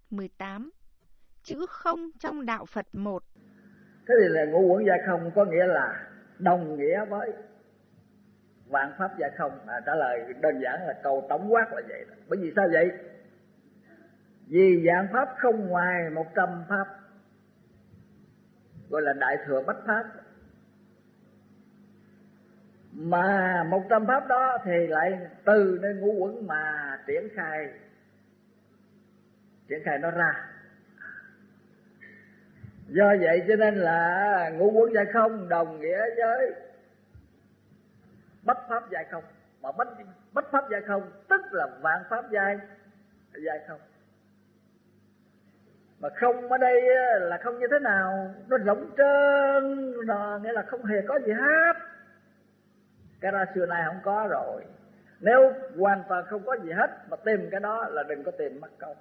18. Chữ không trong đạo Phật một. Thế thì là ngũ uẩn giai không có nghĩa là đồng nghĩa với vạn pháp giai không. Trả lời đơn giản là câu tổng quát là vậy đó. Bởi vì sao vậy? Vì vạn pháp không ngoài 100 pháp, gọi là đại thừa bách pháp. Mà 100 pháp đó thì lại từ nơi ngũ uẩn mà triển khai nó ra. Do vậy cho nên là ngũ uẩn giai không đồng nghĩa với bách pháp giai không. Mà bách pháp giai không tức là vạn pháp giai không. Mà không ở đây là không như thế nào? Nó rộng trơn, nghĩa là không hề có gì hết. Cái đó xưa nay không có rồi. Nếu hoàn toàn không có gì hết mà tìm cái đó là đừng có tìm mất công.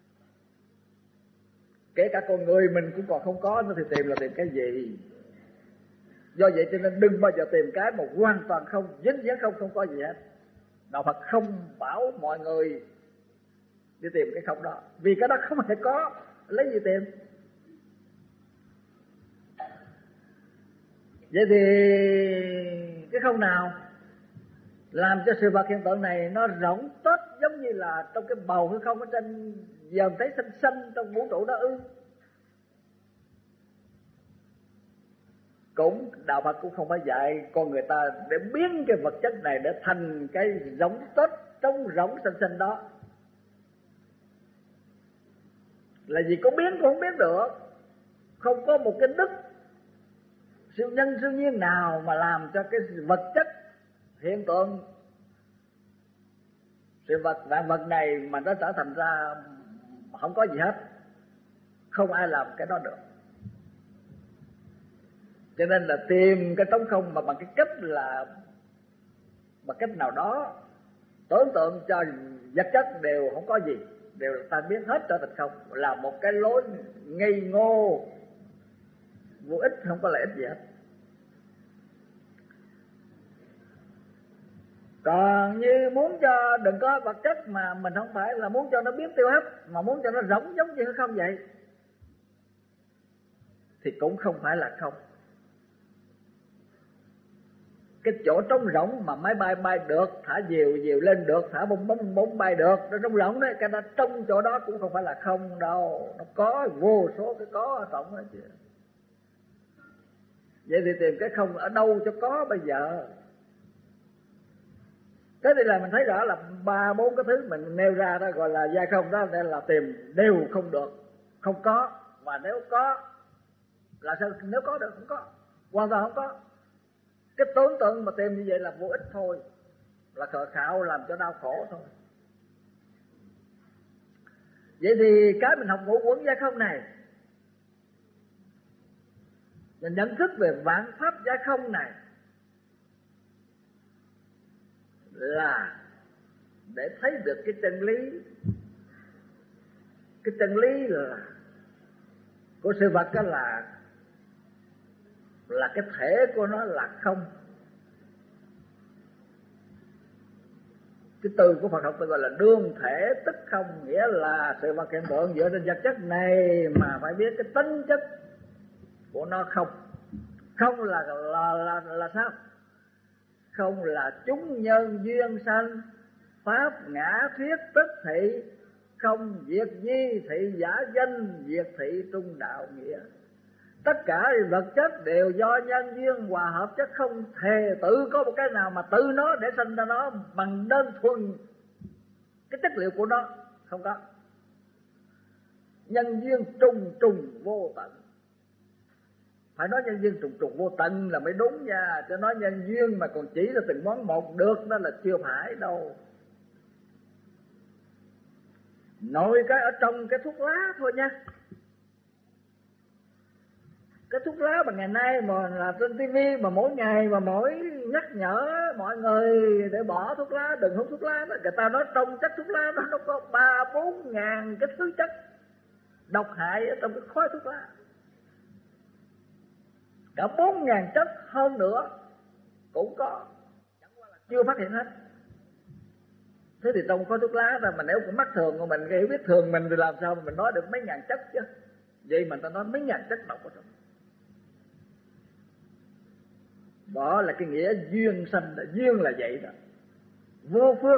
Kể cả con người mình cũng còn không có nữa thì tìm là tìm cái gì? Do vậy cho nên đừng bao giờ tìm cái một hoàn toàn không, dính dáng không có gì hết. Đạo Phật không bảo mọi người đi tìm cái không đó, vì cái đó không hề có, lấy gì tìm? Vậy thì cái không nào làm cho sự vật hiện tượng này nó rỗng tốt, giống như là trong cái bầu hư không ở trên dòm thấy xanh xanh trong vũ trụ đó ư? Cũng đạo Phật cũng không phải dạy con người ta để biến cái vật chất này để thành cái rỗng tốt trống rỗng xanh xanh đó. Là gì có biến cũng không biết được. Không có một cái đức siêu nhân siêu nhiên nào mà làm cho cái vật chất hiện tượng, sự vật vạn vật này mà nó trở thành ra không có gì hết. Không ai làm cái đó được. Cho nên là tìm cái trống không mà bằng cái cách là bằng cách nào đó tưởng tượng cho vật chất đều không có gì, đều ta biết hết trở thành không, là một cái lối ngây ngô vô ích, không có lợi ích gì hết. Còn như muốn cho đừng có vật chất mà mình không phải là muốn cho nó biến tiêu hết, mà muốn cho nó rỗng giống như không vậy thì cũng không phải là không. Cái chỗ trống rỗng mà máy bay bay được, thả diều lên được, thả bóng bay được, nó trống rỗng đấy, cái đó trong chỗ đó cũng không phải là không đâu, nó có vô số cái có ở trong đó chứ. Vậy thì tìm cái không ở đâu cho có bây giờ? Thế thì là mình thấy rõ là 3-4 cái thứ mình nêu ra đó gọi là giai không đó, nên là tìm đều không được, không có. Và nếu có là sao? Nếu có được không có, hoàn toàn không có. Cái tưởng tượng mà tìm như vậy là vô ích thôi, là khờ khạo làm cho đau khổ thôi. Vậy thì cái mình học ngũ uẩn giai không này, mình nhận thức về vạn pháp giai không này là để thấy được cái chân lý. Cái chân lý là của sự vật đó là cái thể của nó là không. Cái từ của Phật học tôi gọi là đương thể tức không, nghĩa là sự vật hiện tượng dựa trên vật chất này mà phải biết cái tính chất của nó không. Không là sao? Không là chúng nhân duyên sanh, pháp ngã thuyết tức thị, không diệt di thị giả danh, diệt thị trung đạo nghĩa. Tất cả vật chất đều do nhân duyên hòa hợp, chứ không thể tự có một cái nào mà tự nó để sinh ra nó bằng đơn thuần cái chất liệu của nó, không có. Nhân duyên trùng trùng vô tận. Phải nói nhân duyên trùng trùng vô tận là mới đúng nha, chứ nói nhân duyên mà còn chỉ là từng món một được đó là chưa phải đâu. Nội cái ở trong cái thuốc lá thôi nha. Cái thuốc lá mà ngày nay mà là trên tivi mà mỗi ngày mà mỗi nhắc nhở mọi người để bỏ thuốc lá, đừng hút thuốc lá đó. Người ta nói trong chất thuốc lá đó nó có 3-4 ngàn cái thứ chất độc hại ở trong cái khói thuốc lá. Cả 4.000 chất hơn nữa cũng có, chẳng qua là chưa phát hiện hết. Thế thì trong khói thuốc lá ra, mà nếu cũng mắt thường của mình, cái hiểu biết thường mình thì làm sao mà mình nói được mấy ngàn chất chứ. Vậy mà ta nói mấy ngàn chất độc ở trong. Đó là cái nghĩa duyên sanh đó. Duyên là vậy đó, vô phương.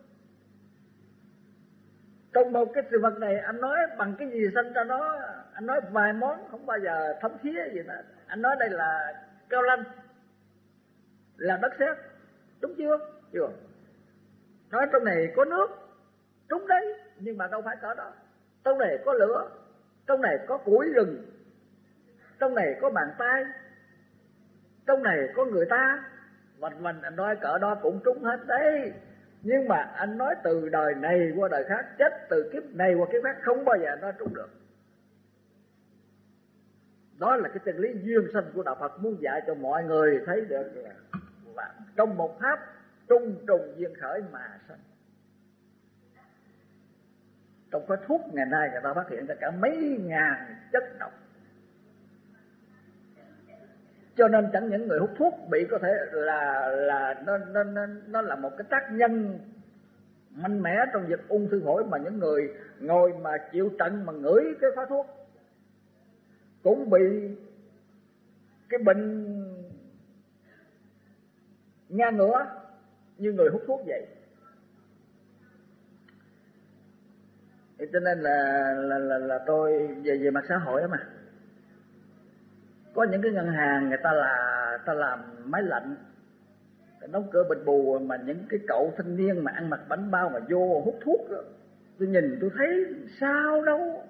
Trong một cái sự vật này, anh nói bằng cái gì sanh ra nó, anh nói vài món không bao giờ thấm thía gì nữa. Anh nói đây là cao lanh, là đất sét, đúng chưa? Chưa. Nói trong này có nước, đúng đấy, nhưng mà đâu phải cỡ đó. Trong này có lửa, trong này có củi rừng, trong này có bàn tay, trong này có người ta, vành anh nói cỡ đó cũng trúng hết đấy. Nhưng mà anh nói từ đời này qua đời khác, chết từ kiếp này qua kiếp khác, không bao giờ nói trúng được. Đó là cái chân lý duyên sanh của đạo Phật muốn dạy cho mọi người thấy được là trong một pháp trung trùng duyên khởi mà sanh. Trong cái thuốc ngày nay người ta phát hiện ra cả mấy ngàn chất độc, cho nên chẳng những người hút thuốc bị có thể là nó là một cái tác nhân mạnh mẽ trong việc ung thư phổi, mà những người ngồi mà chịu trận mà ngửi cái khói thuốc cũng bị cái bệnh ngang ngửa như người hút thuốc vậy. Cho nên là tôi về mặt xã hội mà có những cái ngân hàng người ta làm máy lạnh, đóng cửa bịch bù, mà những cái cậu thanh niên mà ăn mặc bánh bao mà vô hút thuốc đó, tôi nhìn tôi thấy sao đâu,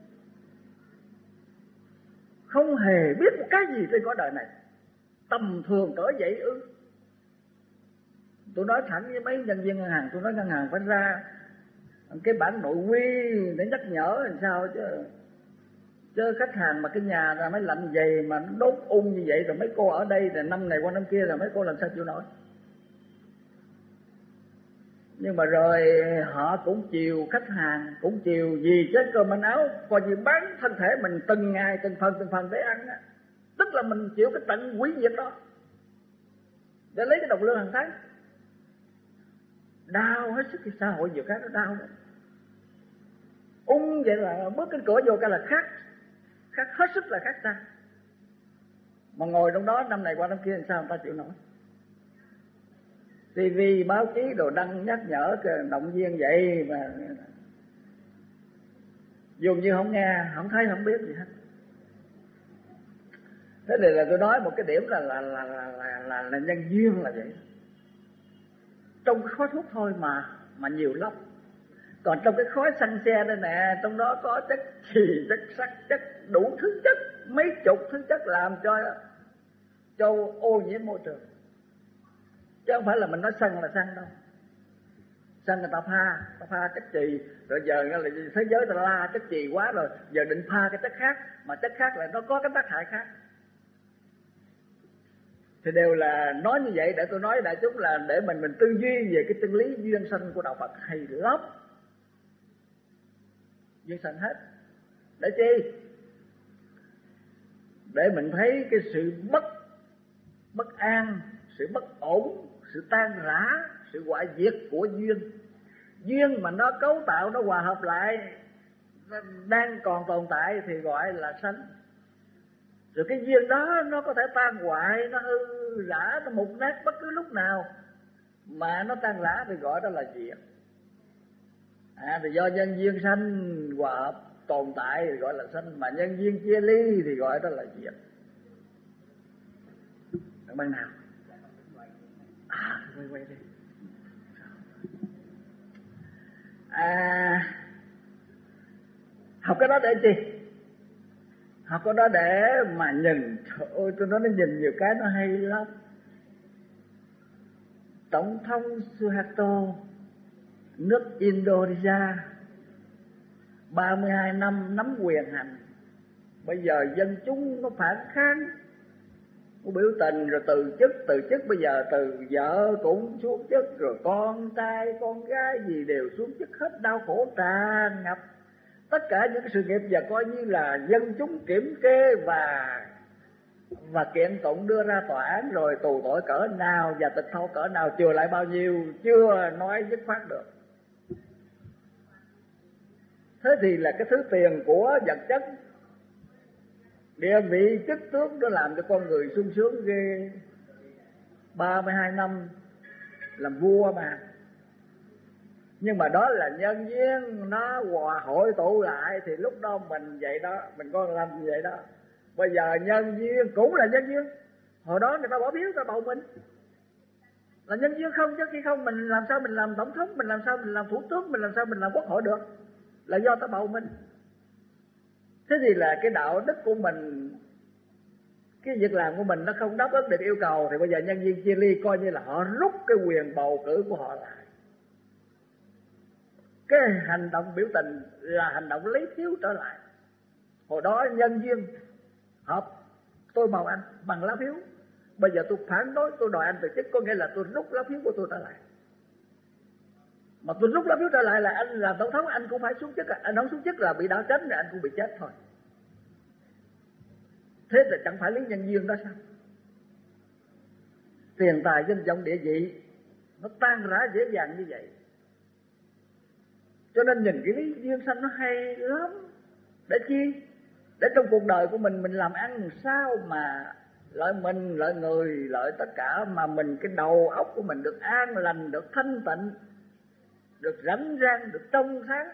không hề biết một cái gì trên cõi đời này, tầm thường cỡ vậy ư? Tôi nói thẳng với mấy nhân viên ngân hàng, tôi nói ngân hàng phải ra cái bản nội quy để nhắc nhở làm sao chứ khách hàng mà cái nhà là máy lạnh dày mà nó đốt ung như vậy, rồi mấy cô ở đây rồi năm này qua năm kia, rồi mấy cô làm sao chịu nổi. Nhưng mà rồi họ cũng chiều khách hàng, cũng chiều vì chết cơm manh áo, coi như bán thân thể mình từng ngày từng phần để ăn á. Tức là mình chịu cái tận hủy diệt đó để lấy cái đồng lương hàng tháng. Đau hết sức, cái xã hội nhiều cái nó đau đó. Vậy là bước cái cửa vô cái là khác hết sức là khác xa. Mà ngồi trong đó năm này qua năm kia làm sao người ta chịu nổi. TV báo chí đồ đăng nhắc nhở động viên vậy mà dường như không nghe, không thấy, không biết gì hết. Thế này là tôi nói một cái điểm là nhân duyên là vậy. Trong cái khói thuốc thôi mà nhiều lắm. Còn trong cái khói xăng xe đây nè, trong đó có chất chì, chất sắt, chất đủ thứ chất, mấy chục thứ chất làm cho ô nhiễm môi trường. Chứ không phải là mình nói xăng là xăng đâu. Xăng người ta pha chất chì, rồi giờ là thế giới ta la chất chì quá rồi, giờ định pha cái chất khác, mà chất khác là nó có cái tác hại khác. Thì đều là nói như vậy để tôi nói đại chúng là để mình tư duy về cái chân lý duyên sanh của đạo Phật hay lắm. Duyên sanh hết. Để chi? Để mình thấy cái sự bất an, sự bất ổn, sự tan rã, sự hoại diệt của duyên. Duyên mà nó cấu tạo, nó hòa hợp lại, nó đang còn tồn tại thì gọi là sanh. Rồi cái duyên đó nó có thể tan hoại, nó hư rã, nó mục nát bất cứ lúc nào, mà nó tan rã thì gọi đó là diệt. Thì do nhân duyên sanh hòa hợp tồn tại thì gọi là sanh, mà nhân duyên chia ly thì gọi đó là diệt. Được bằng nào? Quay đi. Học cái đó để chi? Học cái đó để mà nhìn, ôi tôi nói nó nhìn nhiều cái nó hay lắm. Tổng thống Suharto nước Indonesia 32 năm nắm quyền hành, bây giờ dân chúng nó phản kháng, nó biểu tình rồi từ chức, bây giờ từ vợ cũng xuống chức, rồi con trai con gái gì đều xuống chức hết, đau khổ tràn ngập. Tất cả những cái sự nghiệp giờ coi như là dân chúng kiểm kê và kiện tụng đưa ra tòa án, rồi tù tội cỡ nào và tịch thu cỡ nào, chừa lại bao nhiêu chưa nói dứt khoát được. Thế thì là cái thứ tiền của vật chất, địa vị chức tước, nó làm cho con người sung sướng ghê. 32 năm làm vua mà. Nhưng mà đó là nhân duyên, nó hòa hội tụ lại thì lúc đó mình vậy đó, mình có làm như vậy đó. Bây giờ nhân duyên cũng là nhân duyên. Hồi đó người ta bỏ phiếu, ta bầu mình là nhân duyên không, chứ khi không mình làm sao mình làm tổng thống, mình làm sao mình làm thủ tướng, mình làm sao mình làm quốc hội được, là do ta bầu mình. Thế thì là cái đạo đức của mình, cái việc làm của mình nó không đáp ứng được yêu cầu, thì bây giờ nhân viên chia ly coi như là họ rút cái quyền bầu cử của họ lại. Cái hành động biểu tình là hành động lấy phiếu trở lại. Hồi đó nhân viên họp, tôi bầu anh bằng lá phiếu, bây giờ tôi phản đối, tôi đòi anh từ chức, có nghĩa là tôi rút lá phiếu của tôi trở lại. Mà tôi rút lá phiếu trở lại là anh làm tổng thống anh cũng phải xuống chức, anh không xuống chức là bị đảo tránh, anh cũng bị chết thôi. Thế thì chẳng phải lý nhân duyên đó sao? Tiền tài danh vọng địa vị nó tan rã dễ dàng như vậy. Cho nên nhìn cái lý duyên sanh nó hay lắm. Để chi? Để trong cuộc đời của mình làm ăn sao mà lợi mình, lợi người, lợi tất cả, mà mình cái đầu óc của mình được an lành, được thanh tịnh, được rảnh rang, được trong sáng,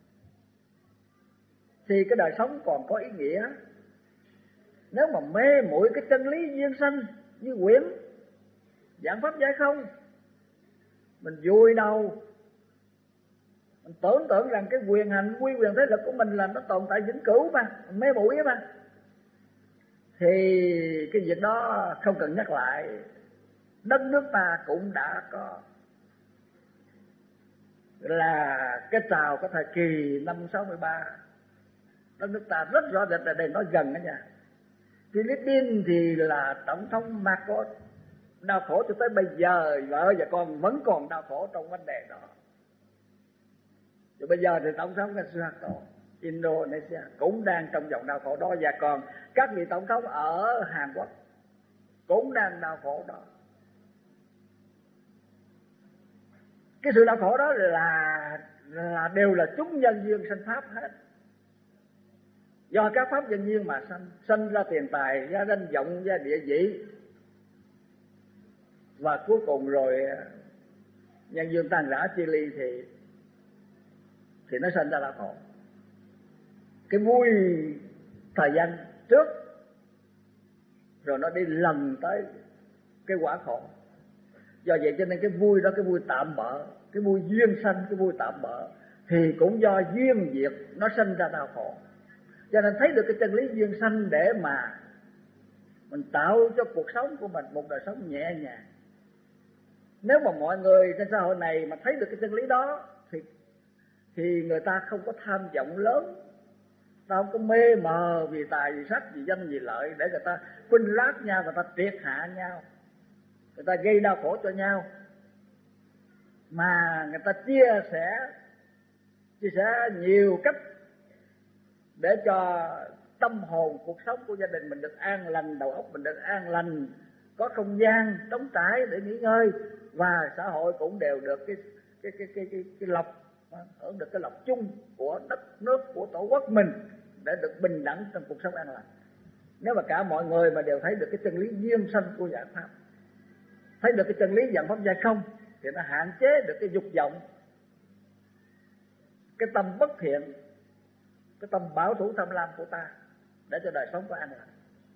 thì cái đời sống còn có ý nghĩa. Nếu mà mê muội cái chân lý duyên sanh như quyển Giảng Pháp Giải Không, mình vùi đầu, mình tưởng tượng rằng cái quyền hành, quy quyền thế lực của mình là nó tồn tại vĩnh cửu mà, mình mê muội mà, thì cái việc đó không cần nhắc lại. Đất nước ta cũng đã có là cái trào cái thời kỳ năm 63, đất nước ta rất rõ rệt, là đây nói gần đó nha. Philippines thì là tổng thống Marcos đau khổ cho tới bây giờ, vợ và con vẫn còn đau khổ trong vấn đề đó. Rồi bây giờ thì tổng thống Suharto, Indonesia cũng đang trong vòng đau khổ đó, và còn các vị tổng thống ở Hàn Quốc cũng đang đau khổ đó. Cái sự đau khổ đó là đều là chúng nhân duyên sanh pháp hết. Do các pháp nhân duyên mà sanh ra tiền tài, ra danh vọng, ra địa vị, và cuối cùng rồi nhân duyên tan rã chia ly thì nó sanh ra đau khổ. Cái vui thời gian trước rồi nó đi lần tới cái quả khổ. Do vậy cho nên cái vui đó, cái vui tạm bợ, cái vui duyên sanh, cái vui tạm bợ, thì cũng do duyên diệt nó sanh ra đau khổ. Cho nên thấy được cái chân lý duyên sanh để mà mình tạo cho cuộc sống của mình một đời sống nhẹ nhàng. Nếu mà mọi người trên xã hội này mà thấy được cái chân lý đó thì người ta không có tham vọng lớn, ta không có mê mờ vì tài, vì sắc, vì danh, vì lợi, để người ta khuynh lác nhau, người ta triệt hạ nhau, người ta gây đau khổ cho nhau, mà người ta chia sẻ nhiều cách để cho tâm hồn, cuộc sống của gia đình mình được an lành, đầu óc mình được an lành, có không gian trống trải để nghỉ ngơi, và xã hội cũng đều được cái lộc, hưởng được cái lộc chung của đất nước, của tổ quốc mình, để được bình đẳng trong cuộc sống an lành. Nếu mà cả mọi người mà đều thấy được cái chân lý duyên sanh của Giảng Pháp, thấy được cái chân lý Giảng Pháp Giải Không, thì nó hạn chế được cái dục vọng, cái tâm bất thiện, cái tâm bảo thủ tham lam của ta, để cho đời sống có an lành.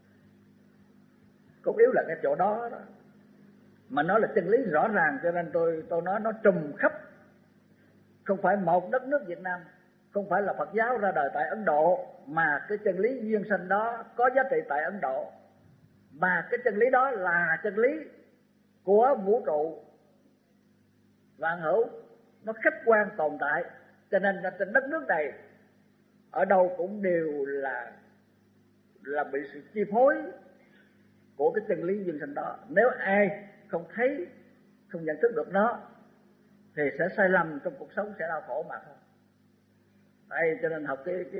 Cốt yếu là cái chỗ đó đó. Mà nó là chân lý rõ ràng, cho nên tôi nói nó trùm khắp. Không phải một đất nước Việt Nam, không phải là Phật giáo ra đời tại Ấn Độ, mà cái chân lý duyên sanh đó có giá trị tại Ấn Độ, mà cái chân lý đó là chân lý của vũ trụ vạn hữu, nó khách quan tồn tại. Cho nên trên đất nước này ở đâu cũng đều là bị sự chi phối của cái chân lý duyên sanh đó. Nếu ai không thấy, không nhận thức được nó thì sẽ sai lầm trong cuộc sống, sẽ đau khổ mà thôi. Đây, cho nên học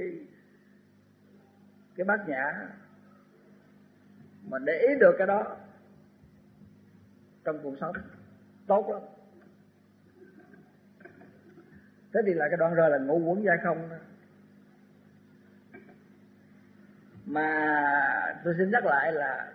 cái Bát Nhã mà để ý được cái đó trong cuộc sống tốt lắm. Thế thì là cái đoạn rơi là ngũ uẩn giải không đó. Mà tôi xin nhắc lại là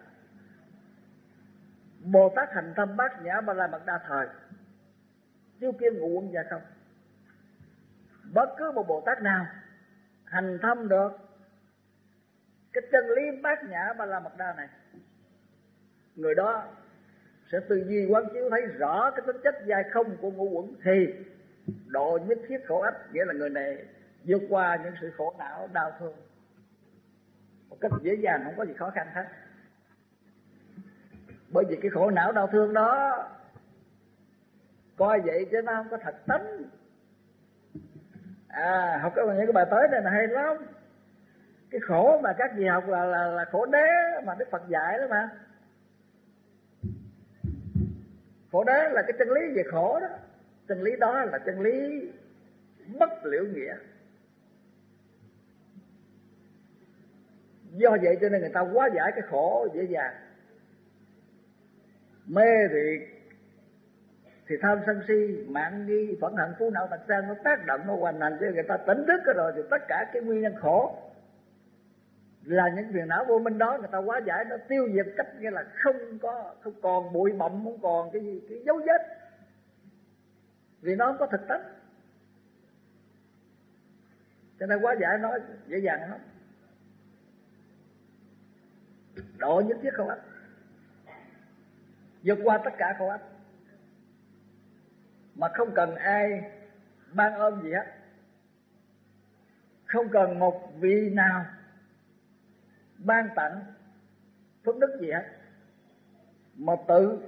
Bồ Tát hành thâm Bát Nhã Ba La Mật Đa thời chiếu kiến ngũ uẩn gia không. Bất cứ một Bồ Tát nào hành thâm được cái chân lý Bát Nhã Ba La Mật Đa này, người đó sẽ tư duy quán chiếu thấy rõ cái tính chất dài không của ngũ uẩn, thì độ nhất thiết khổ ách, nghĩa là người này vượt qua những sự khổ não đau thương một cách dễ dàng, không có gì khó khăn hết. Bởi vì cái khổ não đau thương đó coi vậy chứ nó không có thật tánh. Học những cái bài tới này là hay lắm. Cái khổ mà các vị học là khổ đế mà Đức Phật dạy đó mà. Khổ đế là cái chân lý về khổ đó. Chân lý đó là chân lý bất liễu nghĩa. Do vậy cho nên người ta hóa giải cái khổ dễ dàng. Mê thì tham sân si, mạng nghi, phẫn hận, phú não tật sang nó tác động, nó hoành hành cho người ta tỉnh thức rồi, thì tất cả cái nguyên nhân khổ là những phiền não vô minh đó người ta hóa giải, nó tiêu diệt cách nghĩa là không còn bụi bặm, không còn cái gì, cái dấu vết, vì nó không có thực tánh, cho nên hóa giải nó dễ dàng lắm. Độ nhất thiết khổ ách, vượt qua tất cả khổ ách mà không cần ai ban ơn gì hết, không cần một vị nào ban tặng phước đức gì hết, mà tự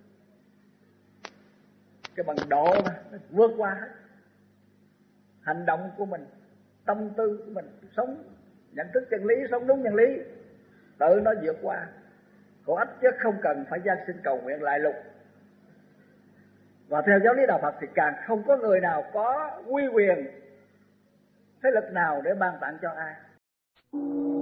cái bằng độ nó vượt qua hết. Hành động của mình, tâm tư của mình, sống nhận thức chân lý, sống đúng chân lý, tự nó vượt qua khổ ách chứ không cần phải gian sinh cầu nguyện lại lục. Và theo giáo lý đạo Phật thì càng không có người nào có uy quyền thế lực nào để ban tặng cho ai.